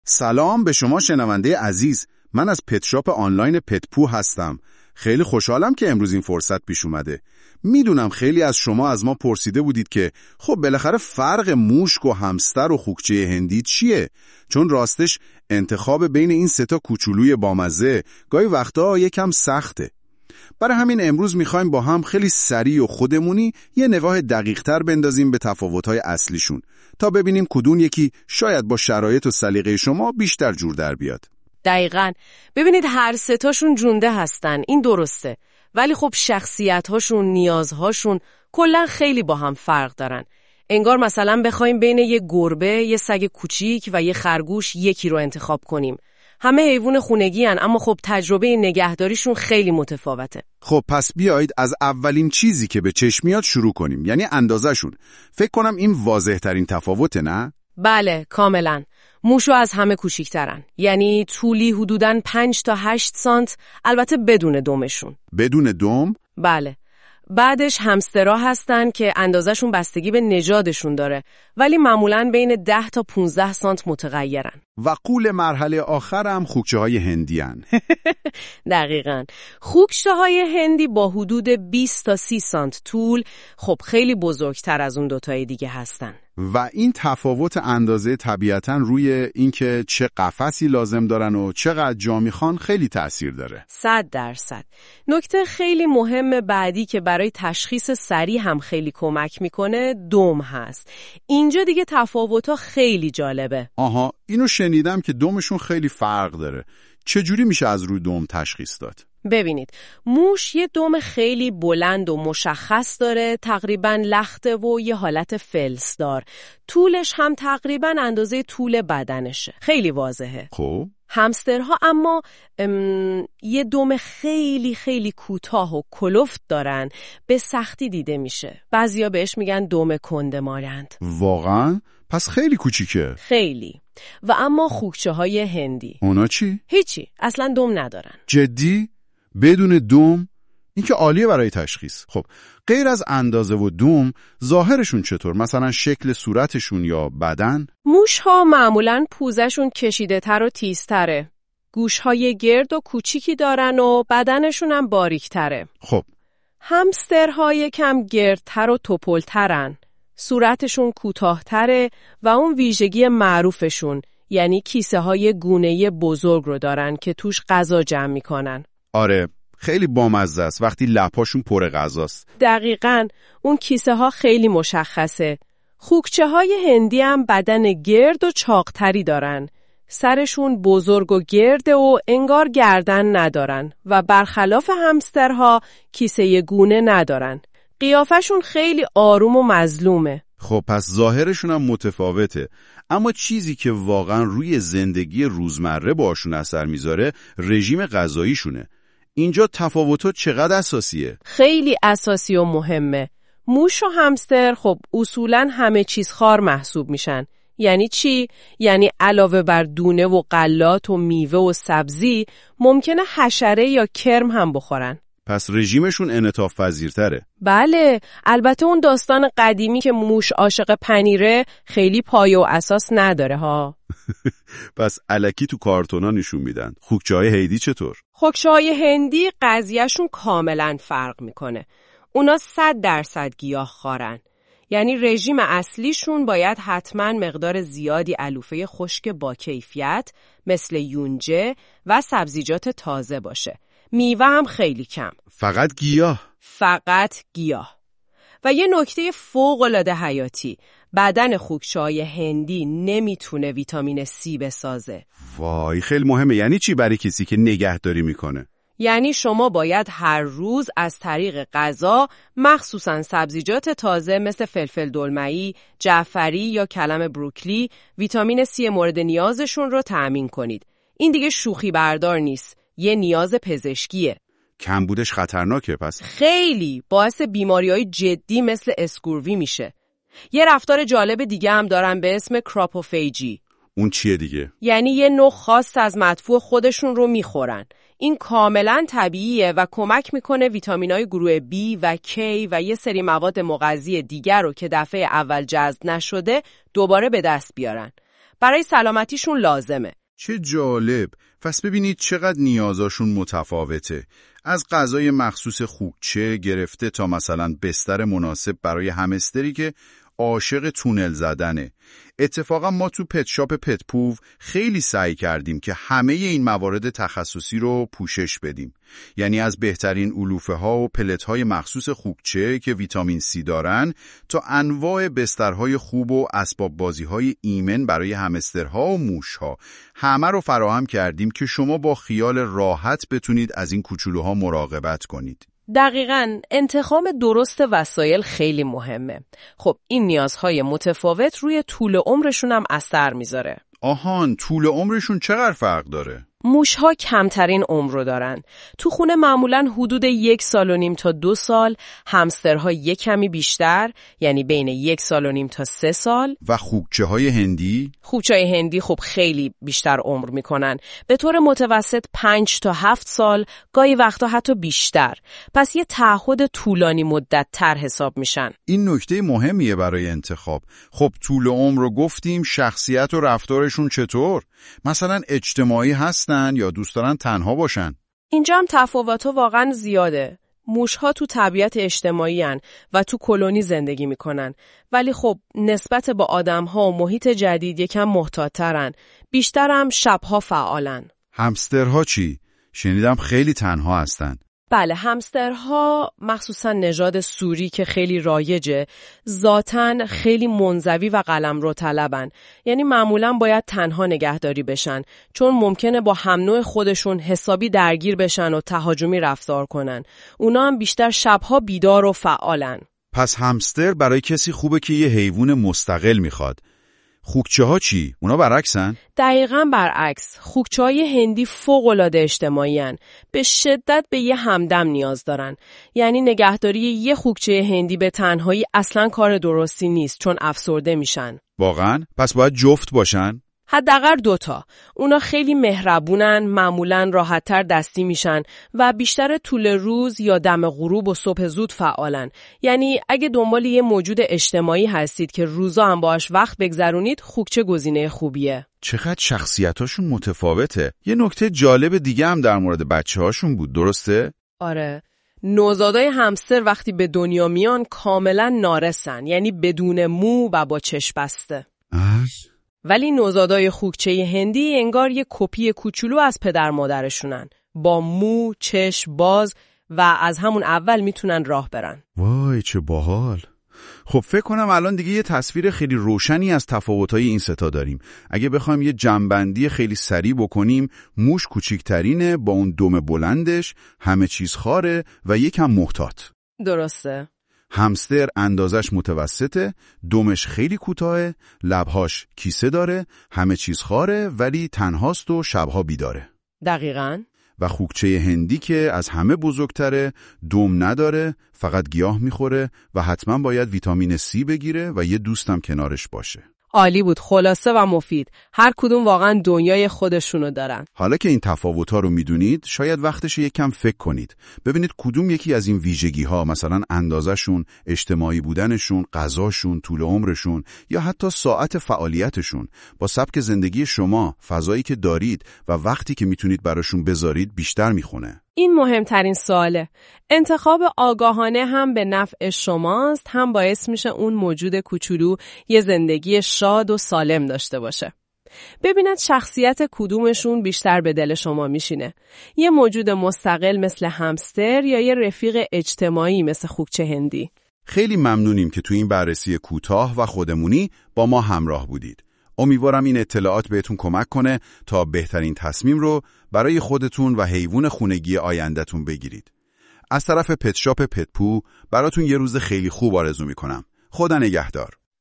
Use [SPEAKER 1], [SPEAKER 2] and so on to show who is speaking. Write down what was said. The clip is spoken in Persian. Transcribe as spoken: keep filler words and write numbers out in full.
[SPEAKER 1] سلام به شما شنونده عزیز. من از پت شاپ آنلاین پتپو هستم. خیلی خوشحالم که امروز این فرصت پیش اومده. میدونم خیلی از شما از ما پرسیده بودید که خب بالاخره فرق موشک و همستر و خوکچه هندی چیه؟ چون راستش انتخاب بین این سه تا کوچولوی بامزه گاهی وقتا یکم سخته. برای همین امروز میخوایم با هم خیلی سریع و خودمونی یه نگاه دقیق‌تر بندازیم به تفاوت‌های اصلیشون تا ببینیم کدوم یکی شاید با شرایط و سلیقه شما بیشتر جور در بیاد.
[SPEAKER 2] دقیقاً. ببینید هر سه تاشون جونده هستن، این درسته. ولی خب شخصیت‌هاشون، نیازهاشون کلاً خیلی با هم فرق دارن. انگار مثلا بخوایم بین یه گربه، یه سگ کوچیک و یه خرگوش یکی رو انتخاب کنیم. همه حیوان خونگی هن، اما خب تجربه نگهداریشون خیلی متفاوته.
[SPEAKER 1] خب پس بیایید از اولین چیزی که به چشم میاد شروع کنیم، یعنی اندازه‌شون. فکر کنم این واضح ترین تفاوته، نه؟
[SPEAKER 2] بله، کاملا. موشو از همه کوچیک‌ترن. یعنی طولی حدوداً پنج تا هشت سانت، البته بدون دمشون.
[SPEAKER 1] بدون دم؟
[SPEAKER 2] بله. بعدش همسترها هستن که اندازهشون بستگی به نژادشون داره، ولی معمولاً بین ده تا پانزده سانت متغیرن.
[SPEAKER 1] و قول مرحله آخر هم خوکچه‌های هندی هن.
[SPEAKER 2] دقیقاً. خوکچه‌های هندی با حدود بیست تا سی سانت طول، خب خیلی بزرگتر از اون دوتای دیگه هستن.
[SPEAKER 1] و این تفاوت اندازه طبیعتاً روی اینکه چه قفسی لازم دارن و چقدر جا میخوان خیلی تأثیر داره.
[SPEAKER 2] صد درصد. نکته خیلی مهم بعدی که برای تشخیص سریع هم خیلی کمک میکنه دم هست. اینجا دیگه تفاوت‌ها خیلی جالبه.
[SPEAKER 1] آها، اینو شنیدم که دمشون خیلی فرق داره. چجوری میشه از روی دم تشخیص داد؟
[SPEAKER 2] ببینید، موش یه دم خیلی بلند و مشخص داره، تقریباً لخته و یه حالت فلزدار. طولش هم تقریباً اندازه طول بدنشه. خیلی واضحه.
[SPEAKER 1] خب
[SPEAKER 2] همسترها اما یه دم خیلی خیلی کوتاه و کلفت دارن، به سختی دیده میشه. بعضیا بهش میگن دم کنده‌مانند.
[SPEAKER 1] واقعاً؟ پس خیلی کوچیکه.
[SPEAKER 2] خیلی. و اما خوکچه‌های هندی
[SPEAKER 1] اونا چی؟
[SPEAKER 2] هیچی، اصلاً دم ندارن.
[SPEAKER 1] جدی؟ بدون دم؟ این که عالیه برای تشخیص. خب غیر از اندازه و دم، ظاهرشون چطور؟ مثلا شکل صورتشون یا بدن؟
[SPEAKER 2] موش‌ها معمولاً پوزشون کشیده تر و تیزتره. گوش‌های گرد و کوچیکی دارن و بدنشون هم باریک‌تره.
[SPEAKER 1] خب
[SPEAKER 2] همسترها یکم گردتر و توپل‌ترن. صورتشون کوتاه‌تره و اون ویژگی معروفشون، یعنی کیسه های گونه‌ای بزرگ رو دارن که توش غذا جمع میکنن.
[SPEAKER 1] آره، خیلی بامزه است وقتی لپاشون پر غذاست.
[SPEAKER 2] دقیقاً، اون کیسه ها خیلی مشخصه. خوکچه های هندی هم بدن گرد و چاقتری دارن. سرشون بزرگ و گرده و انگار گردن ندارن و برخلاف همسترها کیسه گونه ندارن. قیافشون خیلی آروم و مظلومه.
[SPEAKER 1] خب پس ظاهرشون هم متفاوته، اما چیزی که واقعا روی زندگی روزمره باشون اثر میذاره رژیم غذاییشونه. اینجا تفاوتات چقدر اساسیه؟
[SPEAKER 2] خیلی اساسی و مهمه. موش و همستر خب اصولاً همه چیز خوار محسوب میشن. یعنی چی؟ یعنی علاوه بر دونه و غلات و میوه و سبزی ممکنه حشره یا کرم هم بخورن.
[SPEAKER 1] پس رژیمشون انعطاف پذیرتره.
[SPEAKER 2] بله، البته اون داستان قدیمی که موش عاشق پنیره خیلی پایه و اساس نداره ها.
[SPEAKER 1] پس الکی تو کارتونا نشون میدن. خوکچه‌های هندی چطور؟
[SPEAKER 2] خوکچه‌های هندی قضیهشون کاملا فرق میکنه. اونا صد درصد گیاهخوارن. یعنی رژیم اصلیشون باید حتما مقدار زیادی علوفه خشک با کیفیت مثل یونجه و سبزیجات تازه باشه. میوه هم خیلی کم.
[SPEAKER 1] فقط گیاه؟
[SPEAKER 2] فقط گیاه. و یه نکته فوق‌العاده حیاتی، بدن خوکچه‌های هندی نمیتونه ویتامین سی بسازه.
[SPEAKER 1] وای خیلی مهمه. یعنی چی برای کسی که نگهداری میکنه؟
[SPEAKER 2] یعنی شما باید هر روز از طریق غذا، مخصوصاً سبزیجات تازه مثل فلفل دلمه‌ای، جعفری یا کلم بروکلی، ویتامین سی مورد نیازشون رو تأمین کنید. این دیگه شوخی بردار نیست، یه نیاز پزشکیه.
[SPEAKER 1] کمبودش خطرناکه پس؟
[SPEAKER 2] خیلی، باعث بیماری‌های جدی مثل اسکوروی میشه. یه رفتار جالب دیگه هم دارن به اسم کراپوفیجی.
[SPEAKER 1] اون چیه دیگه؟
[SPEAKER 2] یعنی یه نوع خاص از مدفوع خودشون رو میخورن. این کاملا طبیعیه و کمک میکنه ویتامینای گروه B و K و یه سری مواد مغذی دیگر رو که دفعه اول جذب نشده دوباره به دست بیارن. برای سلامتیشون لازمه.
[SPEAKER 1] چه جالب. پس ببینید چقدر نیازاشون متفاوته. از غذای مخصوص خوکچه گرفته تا مثلا بستر مناسب برای همستری که عاشق تونل زدنه. اتفاقا ما تو پت شاپ پت پو خیلی سعی کردیم که همه این موارد تخصصی رو پوشش بدیم. یعنی از بهترین علوفه ها و پلت های مخصوص خوکچه که ویتامین سی دارن تا انواع بسترهای خوب و اسباب بازی های ایمن برای همسترها و موشها، همه رو فراهم کردیم که شما با خیال راحت بتونید از این کوچولوها مراقبت کنید.
[SPEAKER 2] دقیقاً، انتخاب درست وسایل خیلی مهمه. خب این نیازهای متفاوت روی طول عمرشون هم اثر میذاره.
[SPEAKER 1] آهان، طول عمرشون چقدر فرق داره؟
[SPEAKER 2] موشها کمترین عمر رو دارن. تو خونه معمولاً حدود یک سال و نیم تا دو سال، همسترها یک کمی بیشتر، یعنی بین یک سال و نیم تا سه سال.
[SPEAKER 1] و خوکچه های هندی؟
[SPEAKER 2] خوکچه های هندی خب خیلی بیشتر عمر میکنن. به طور متوسط پنج تا هفت سال، گاهی وقتا حتی بیشتر. پس یه تعهد طولانی مدت تر حساب میشن.
[SPEAKER 1] این نکته مهمیه برای انتخاب. خب طول عمر رو گفتیم، شخصیت و رفتارشون چطور؟ مثلا اجتماعی هستن یا دوست دارن تنها باشن؟
[SPEAKER 2] اینجا هم تفاوت‌ها واقعا زیاده. موشها تو طبیعت اجتماعی هن و تو کلونی زندگی میکنن، ولی خب نسبت با آدم‌ها و محیط جدید یکم محتاط‌ترن. بیشتر هم شب‌ها فعالن.
[SPEAKER 1] همسترها چی؟ شنیدم خیلی تنها هستن.
[SPEAKER 2] بله، همسترها مخصوصا نژاد سوری که خیلی رایجه، ذاتاً خیلی منزوی و قلمرو طلبن. یعنی معمولاً باید تنها نگهداری بشن، چون ممکنه با هم نوع خودشون حسابی درگیر بشن و تهاجمی رفتار کنن. اونا هم بیشتر شبها بیدار و فعالن.
[SPEAKER 1] پس همستر برای کسی خوبه که یه حیوان مستقل میخواد. خوکچه ها چی؟ اونا برعکسن؟
[SPEAKER 2] دقیقاً برعکس. خوکچه های هندی فوق‌العاده اجتماعی هن. به شدت به یه همدم نیاز دارن. یعنی نگهداری یه خوکچه هندی به تنهایی اصلاً کار درستی نیست، چون افسرده میشن.
[SPEAKER 1] واقعاً؟ پس باید جفت باشن؟
[SPEAKER 2] حداقل دوتا. اونا خیلی مهربونن، معمولاً راحت‌تر دستی میشن و بیشتر طول روز یا دم غروب و صبح زود فعالن. یعنی اگه دنبال یه موجود اجتماعی هستید که روزا هم باهاش وقت بگذرونید، خوکچه گزینه خوبیه.
[SPEAKER 1] چقدر شخصیتاشون متفاوته. یه نکته جالب دیگه هم در مورد بچه‌هاشون بود، درسته؟
[SPEAKER 2] آره. نوزادای همستر وقتی به دنیا میان کاملاً نارسن، یعنی بدون مو و با چشم بسته.
[SPEAKER 1] اش؟
[SPEAKER 2] ولی نوزادای خوکچه هندی انگار یه کپی کوچولو از پدر مادرشونن، با مو، چشم باز و از همون اول میتونن راه برن.
[SPEAKER 1] وای چه باحال. خب فکر کنم الان دیگه یه تصویر خیلی روشنی از تفاوت‌های این ستا داریم. اگه بخوایم یه جمع‌بندی خیلی سریع بکنیم، موش کوچیک‌ترینه با اون دم بلندش، همه چیز خاره و یکم محتاط.
[SPEAKER 2] درسته.
[SPEAKER 1] همستر اندازش متوسطه، دمش خیلی کوتاهه، لبهاش کیسه داره، همه چیز خاره ولی تنهاست و شبها بیداره.
[SPEAKER 2] دقیقاً.
[SPEAKER 1] و خوکچه هندی که از همه بزرگتره، دم نداره، فقط گیاه میخوره و حتما باید ویتامین سی بگیره و یه دوستم کنارش باشه.
[SPEAKER 2] عالی بود، خلاصه و مفید. هر کدوم واقعا دنیای خودشونو دارن.
[SPEAKER 1] حالا که این تفاوت‌ها رو میدونید، شاید وقتش یک کم فکر کنید. ببینید کدوم یکی از این ویژگی‌ها، مثلا اندازه‌شون، اجتماعی بودنشون، غذاشون، طول عمرشون یا حتی ساعت فعالیتشون با سبک زندگی شما، فضایی که دارید و وقتی که میتونید براشون بذارید بیشتر میخونه.
[SPEAKER 2] این مهمترین سواله. انتخاب آگاهانه هم به نفع شماست، هم باعث میشه اون موجود کوچولو یه زندگی شاد و سالم داشته باشه. ببینید شخصیت کدومشون بیشتر به دل شما میشینه. یه موجود مستقل مثل همستر یا یه رفیق اجتماعی مثل خوکچه هندی؟
[SPEAKER 1] خیلی ممنونیم که تو این بررسی کوتاه و خودمونی با ما همراه بودید. امیدوارم این اطلاعات بهتون کمک کنه تا بهترین تصمیم رو برای خودتون و حیوان خونگی آینده‌تون بگیرید. از طرف پت شاپ پت پو براتون یه روز خیلی خوب آرزو میکنم. خدا نگهدار.